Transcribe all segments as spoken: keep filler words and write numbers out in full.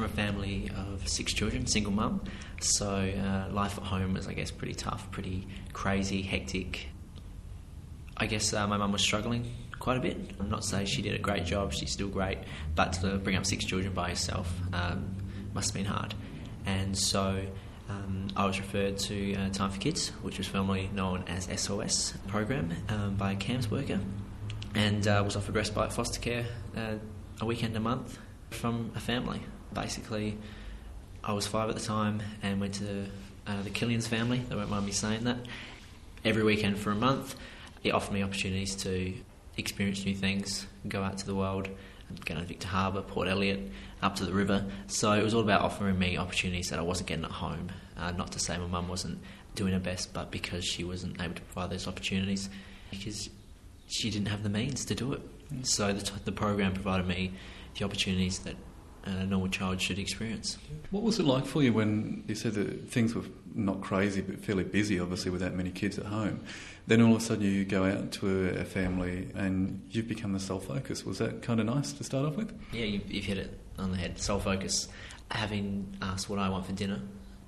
from a family of six children, single mum, so uh, life at home was, I guess, pretty tough, pretty crazy, hectic. I guess uh, my mum was struggling quite a bit. I'm not saying she did a great job, she's still great, but to bring up six children by herself um, must have been hard. And so um, I was referred to uh, Time for Kids, which was formerly known as S O S program, um, by a CAMHS worker, and uh, was offered respite foster care uh, a weekend a month from a family. Basically, I was five at the time and went to uh, the Killians family, they won't mind me saying that, every weekend for a month. It offered me opportunities to experience new things, go out to the world, go to Victor Harbour, Port Elliot, up to the river. So it was all about offering me opportunities that I wasn't getting at home. Uh, not to say my mum wasn't doing her best, but because she wasn't able to provide those opportunities, because she didn't have the means to do it. Mm. So the, t- the program provided me the opportunities that a normal child should experience. What was it like for you when you said that things were not crazy but fairly busy, obviously, with that many kids at home? Then all of a sudden you go out to a, a family and you've become the sole focus. Was that kind of nice to start off with? Yeah, you've, you've hit it on the head. Sole focus. Having asked what I want for dinner,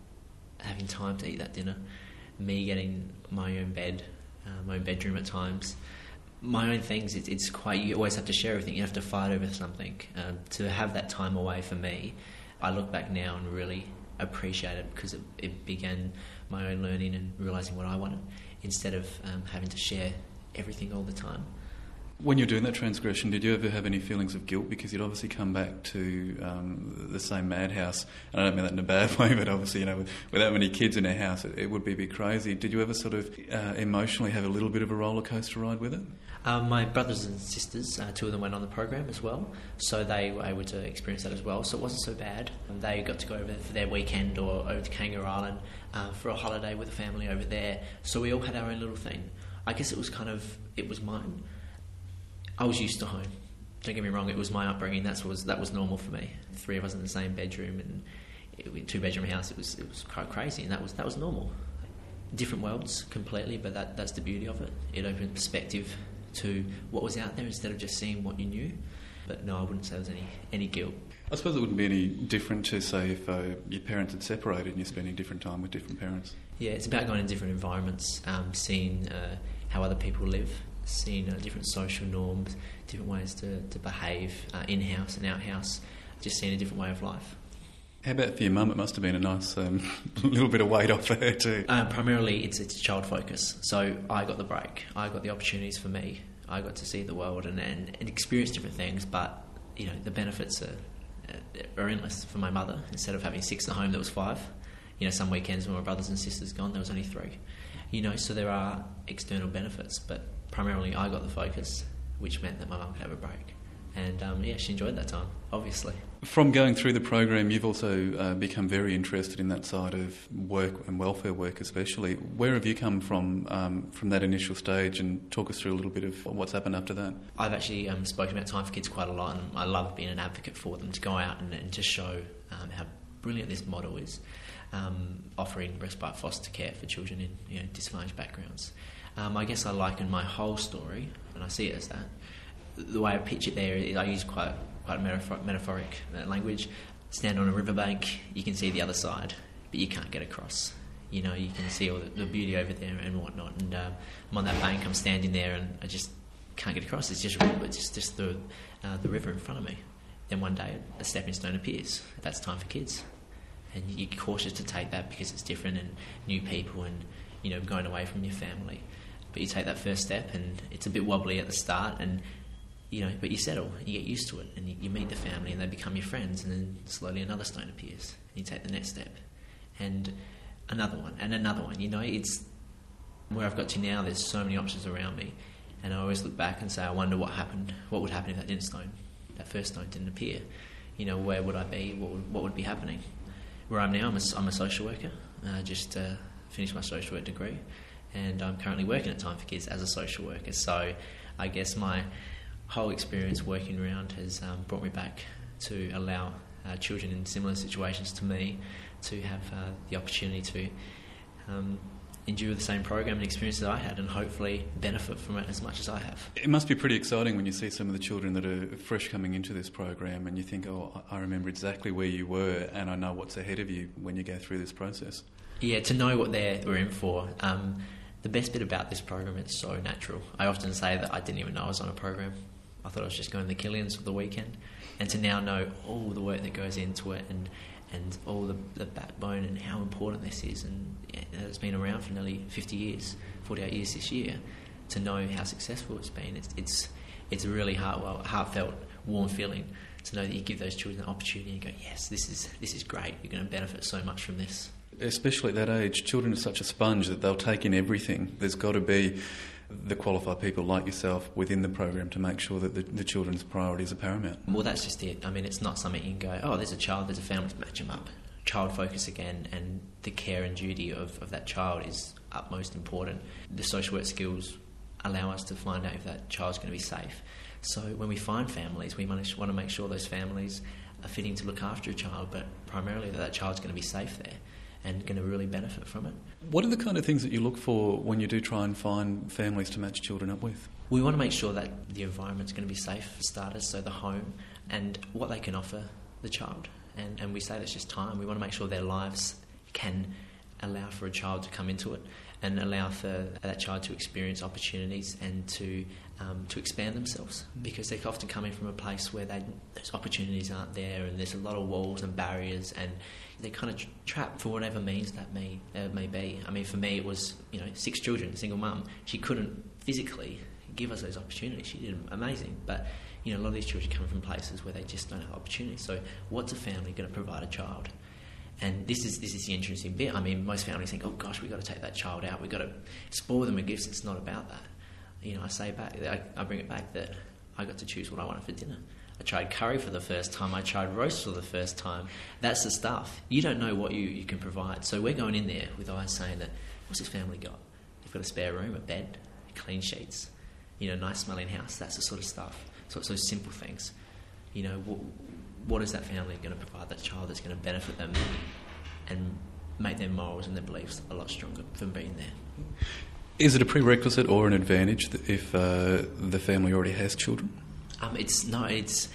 having time to eat that dinner, me getting my own bed, uh, my own bedroom at times, my own things. It, it's quite, you always have to share everything. You have to fight over something. Um, to have that time away for me, I look back now and really appreciate it, because it, it began my own learning and realising what I wanted, instead of um, having to share everything all the time. When you're doing that transgression, did you ever have any feelings of guilt? Because you'd obviously come back to um, the same madhouse, and I don't mean that in a bad way, but obviously, you know, with, with that many kids in a house, it, it would be a bit crazy. Did you ever sort of uh, emotionally have a little bit of a roller coaster ride with it? Um, my brothers and sisters, uh, two of them went on the program as well, so they were able to experience that as well, so it wasn't so bad. And they got to go over for their weekend or over to Kangaroo Island uh, for a holiday with the family over there, so we all had our own little thing. I guess it was kind of, it was mine. I was used to home. Don't get me wrong, it was my upbringing. That was that was normal for me. Three of us in the same bedroom, and it, two bedroom house. It was it was quite crazy, and that was that was normal. Different worlds completely, but that that's the beauty of it. It opened perspective to what was out there instead of just seeing what you knew. But no, I wouldn't say there was any any guilt. I suppose it wouldn't be any different to say if uh, your parents had separated and you're spending different time with different parents. Yeah, it's about going in different environments, um, seeing uh, how other people live, seeing uh, different social norms, different ways to, to behave uh, in-house and out-house, just seeing a different way of life. How about for your mum? It must have been a nice um, little bit of weight off for her too. Uh, primarily, it's it's child focus. So I got the break. I got the opportunities for me. I got to see the world and, and, and experience different things, but you know the benefits are, are endless for my mother. Instead of having six at home, there was five. You know, some weekends when my brothers and sisters gone, there was only three. You know, so there are external benefits, but primarily I got the focus, which meant that my mum could have a break. And um, yeah, she enjoyed that time, obviously. From going through the program, you've also uh, become very interested in that side of work and welfare work especially. Where have you come from um, from that initial stage, and talk us through a little bit of what's happened after that? I've actually um, spoken about Time for Kids quite a lot, and I love being an advocate for them, to go out and, and just show um, how brilliant this model is, um, offering respite foster care for children in you know, disadvantaged backgrounds. Um, I guess I liken my whole story, and I see it as that. The way I pitch it there is I use quite quite metaphor- metaphoric uh, language. Stand on a riverbank, you can see the other side, but you can't get across. You know, you can see all the, the beauty over there and whatnot. And um, I'm on that bank, I'm standing there, and I just can't get across. It's just it's just, just the uh, the river in front of me. Then one day, a stepping stone appears. That's Time for Kids, and you're cautious to take that because it's different and new people, and you know, going away from your family. But you take that first step, and it's a bit wobbly at the start, and you know, but you settle, you get used to it, and you, you meet the family, and they become your friends, and then slowly another stone appears, and you take the next step, and another one, and another one. You know, it's where I've got to now. There's so many options around me, and I always look back and say, I wonder what happened. What would happen if that didn't stone, that first stone didn't appear? You know, where would I be? What would, what would be happening? Where I'm now, I'm a, I'm a social worker. I just uh, finished my social work degree, and I'm currently working at Time for Kids as a social worker. So, I guess my whole experience working around has um, brought me back to allow uh, children in similar situations to me to have uh, the opportunity to um, endure the same program and experiences I had, and hopefully benefit from it as much as I have. It must be pretty exciting when you see some of the children that are fresh coming into this program and you think, oh, I remember exactly where you were and I know what's ahead of you when you go through this process. Yeah, to know what they're we're in for. Um, the best bit about this program, it's so natural. I often say that I didn't even know I was on a program. I thought I was just going to the Killians for the weekend. And to now know all the work that goes into it and and all the, the backbone and how important this is, and yeah, it's been around for nearly fifty years, forty-eight years this year, to know how successful it's been. It's it's, it's a really heart, well, heartfelt, warm feeling to know that you give those children an opportunity and go, yes, this is this is great, you're going to benefit so much from this. Especially at that age, children are such a sponge that they'll take in everything. There's got to be the qualified people like yourself within the program to make sure that the, the children's priorities are paramount. Well, that's just it. I mean, it's not something you can go, oh, there's a child, there's a family, to match them up. Child focus again, and the care and duty of, of that child is utmost important. The social work skills allow us to find out if that child's going to be safe. So when we find families, we want to make sure those families are fitting to look after a child, but primarily that that child's going to be safe there and going to really benefit from it. What are the kind of things that you look for when you do try and find families to match children up with? We want to make sure that the environment's going to be safe for starters, so the home and what they can offer the child. And, and we say that's just time. We want to make sure their lives can allow for a child to come into it and allow for that child to experience opportunities and to um, to expand themselves, because they're often coming from a place where they, those opportunities aren't there, and there's a lot of walls and barriers, and they're kind of tra- trapped for whatever means that may uh, may be. I mean, for me, it was, you know, six children, single mum. She couldn't physically give us those opportunities. She did amazing, but you know, a lot of these children come from places where they just don't have opportunities. So, what's a family going to provide a child? And this is this is the interesting bit. I mean, most families think, oh gosh, we've got to take that child out. We've got to spoil them with gifts. It's not about that. You know, I say back, I, I bring it back that I got to choose what I wanted for dinner. I tried curry for the first time. I tried roast for the first time. That's the stuff. You don't know what you, you can provide. So we're going in there with eyes saying that, what's this family got? They've got a spare room, a bed, clean sheets, you know, nice smelling house. That's the sort of stuff. So it's those simple things. You know, what, what is that family going to provide that child that's going to benefit them and make their morals and their beliefs a lot stronger from being there? Is it a prerequisite or an advantage that if uh, the family already has children? Um, it's no, it's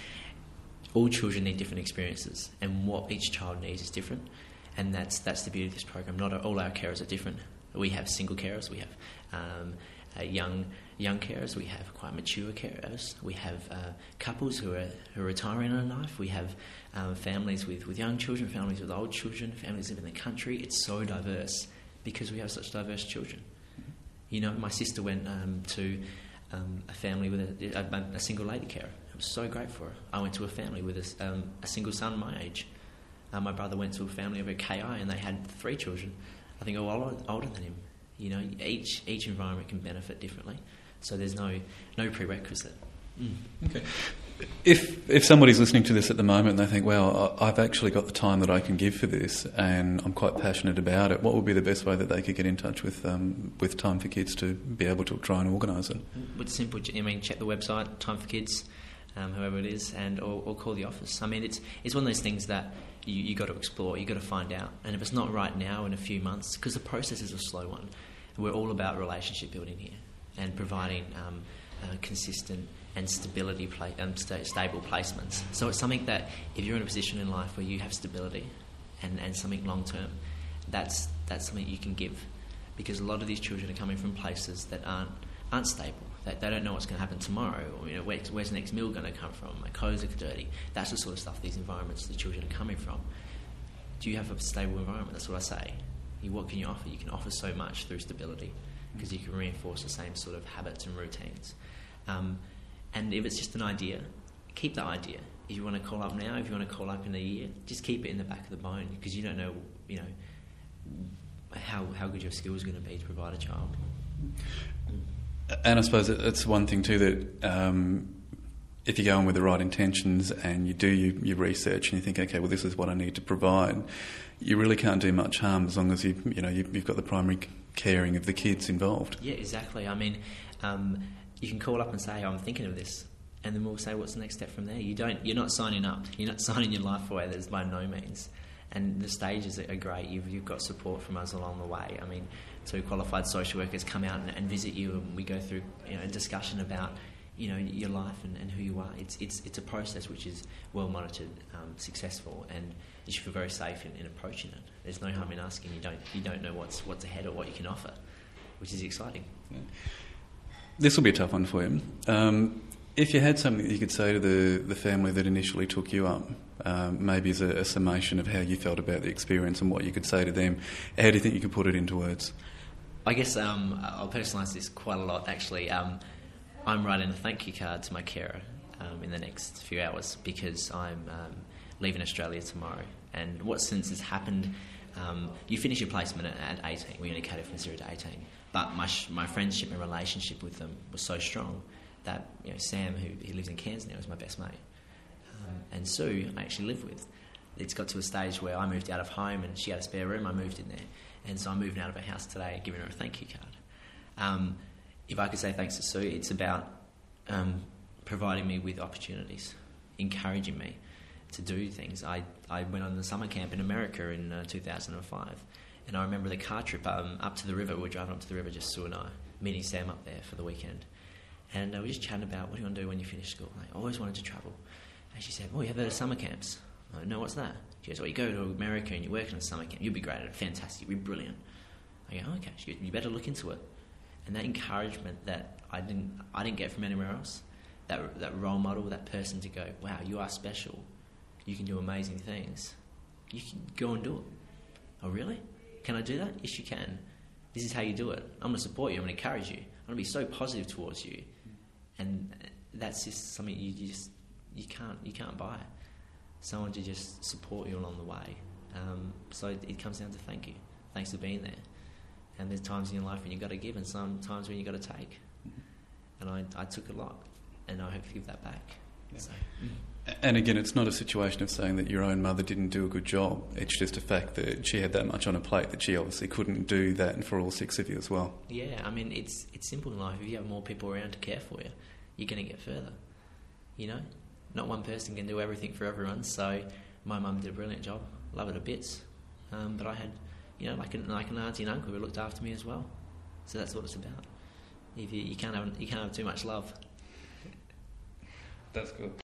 all children need different experiences, and what each child needs is different, and that's that's the beauty of this program. Not all our carers are different. We have single carers, we have um, uh, young young carers, we have quite mature carers, we have uh, couples who are who are retiring in life, we have um, families with, with young children, families with old children, families live in the country. It's so diverse because we have such diverse children. You know, my sister went um, to um, a family with a, a, a single lady carer. It was so great for her. I went to a family with a, um, a single son my age. Uh, my brother went to a family over at K I and they had three children, I think all older, older than him. You know, each each environment can benefit differently. So there's no no prerequisite. Mm. Okay. If if somebody's listening to this at the moment and they think, well, I've actually got the time that I can give for this and I'm quite passionate about it, what would be the best way that they could get in touch with um, with Time for Kids to be able to try and organise it? It's simple. I mean, check the website, Time for Kids, um, whoever it is, and or, or call the office. I mean, it's it's one of those things that you you got to explore, you got to find out. And if it's not right now, in a few months, because the process is a slow one, we're all about relationship building here and providing um, uh, consistent and stability, pla- um, sta- stable placements. So it's something that if you're in a position in life where you have stability and, and something long term, that's that's something you can give, because a lot of these children are coming from places that aren't aren't stable. They, they don't know what's going to happen tomorrow, or you know, where, where's the next meal going to come from? My clothes are dirty. That's the sort of stuff these environments the children are coming from. Do you have a stable environment? That's what I say. You, what can you offer? You can offer so much through stability, because you can reinforce the same sort of habits and routines. Um, And if it's just an idea, keep the idea. If you want to call up now, if you want to call up in a year, just keep it in the back of the bone, because you don't know, you know, how how good your skill is going to be to provide a child. And I suppose it's one thing too that um, if you go in with the right intentions and you do your, your research and you think, okay, well, this is what I need to provide, you really can't do much harm as long as you you know you've got the primary caring of the kids involved. Yeah, exactly. I mean. Um, You can call up and say, I'm thinking of this, and then we'll say, what's the next step from there? You don't, you're not signing up. You're not signing your life away. There's by no means. And the stages are great. You've, you've got support from us along the way. I mean, two qualified social workers come out and, and visit you, and we go through, you know, a discussion about, you know, your life and, and who you are. It's it's it's a process which is well monitored, um, successful, and you should feel very safe in, in approaching it. There's no harm in asking. You don't you don't know what's what's ahead or what you can offer, which is exciting. Yeah. This will be a tough one for you. Um, if you had something that you could say to the, the family that initially took you up, um, maybe as a, a summation of how you felt about the experience and what you could say to them, how do you think you could put it into words? I guess um, I'll personalise this quite a lot, actually. Um, I'm writing a thank you card to my carer um, in the next few hours because I'm um, leaving Australia tomorrow. And what since has happened, um, you finish your placement at, at eighteen. We only cater from zero to eighteen. But my sh- my friendship and relationship with them was so strong that, you know, Sam, who he lives in Cairns now, is my best mate. Um, and Sue, I actually live with. It's got to a stage where I moved out of home and she had a spare room. I moved in there. And so I'm moving out of her house today, giving her a thank you card. Um, if I could say thanks to Sue, it's about um, providing me with opportunities, encouraging me to do things. I, I went on the summer camp in America in uh, two thousand five, and I remember the car trip um, up to the river. We were driving up to the river, just Sue and I, meeting Sam up there for the weekend. And uh, we were just chatting about, what do you want to do when you finish school? I always wanted to travel. And she said, oh, you have heard of summer camps? I no, what's that? She goes, well, you go to America and you work in a summer camp. You'll be great at it. Fantastic. You'll be brilliant. I go, oh, okay. She goes, you better look into it. And that encouragement that I didn't I didn't get from anywhere else, that that role model, that person to go, wow, you are special. You can do amazing things. You can go and do it. Oh, really? Can I do that? Yes, you can. This is how you do it. I'm going to support you. I'm going to encourage you. I'm going to be so positive towards you. And that's just something you, you just you can't you can't buy. Someone to just support you along the way. Um, so it, it comes down to thank you. Thanks for being there. And there's times in your life when you've got to give and some times when you've got to take. And I, I took a lot, and I hope to give that back. Yeah. So, mm. And again, it's not a situation of saying that your own mother didn't do a good job. It's just a fact that she had that much on her plate that she obviously couldn't do that for all six of you as well. Yeah, I mean, it's it's simple in life. If you have more people around to care for you, you're going to get further. You know? Not one person can do everything for everyone, so my mum did a brilliant job. Love her to bits. Um, but I had, you know, like an, like an auntie and uncle who looked after me as well. So that's what it's about. If you, you can't have you can't have too much love. That's good.